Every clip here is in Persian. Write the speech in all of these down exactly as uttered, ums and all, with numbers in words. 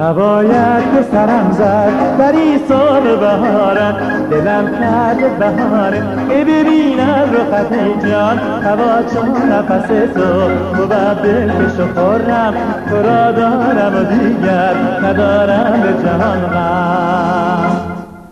هوایت به سرم زد در این صبح بهارم، دلم کرد بهاره که ببیند رخت جان. هوا چون نفس تو بود دلکش و خورم، تو را دارم و دیگر ندارم به جهان غم.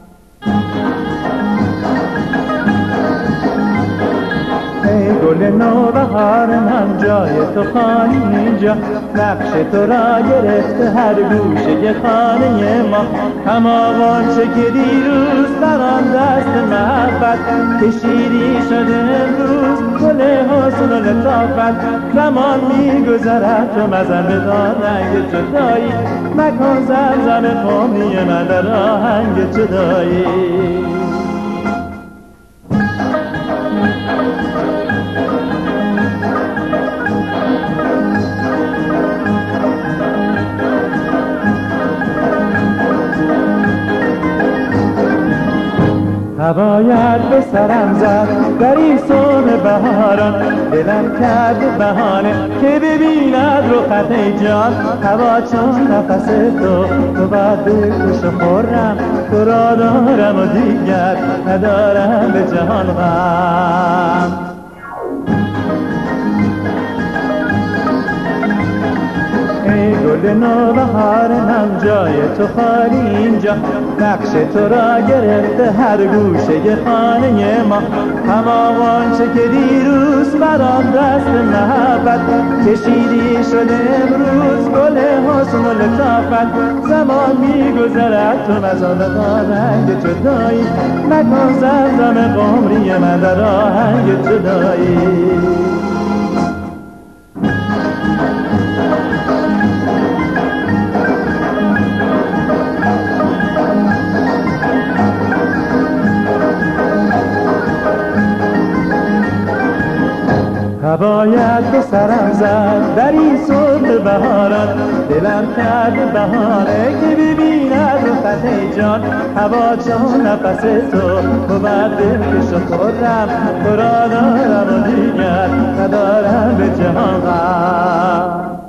ای گل نوبهار من جای تو خانی اینجا، نقش تو را گرفته هر گوشه خانه ما. هماوان چه که دیروز بر آن دست محبت کشیدی شده امروز گل حسن و لطافت. زمان میگذرد تو مزن به رنگ جدایی، مکن زمزم قومی من در آهنگ جدایی. هوایت به سرم زد در این صبح بهاران، دلم کرد بهانه که ببیند رخت جان. هوا چون نفس تو تو بعد بکش و خورم، تو را دارم و دیگر ندارم به جهان غم. ای گل نوبهار من جای تو خالی اینجا، نقش تو را گرفته هر گوشه خانه ما. هماوان چه که دیروز بر آن دست محبت کشیدی شده امروز گل حسن و لطافت. زمان میگذرد تو مزان رنگ جدایی، مکن زمزم قمری من در آهنگ جدایی. هوایت به سرم زد در این صبح بهاران، دلم کرد بهاره که ببیند رخت جان. هوا چون نفس تو بود دلکش و خورم، تو را دارم و دیگر ندارم به جهان غم.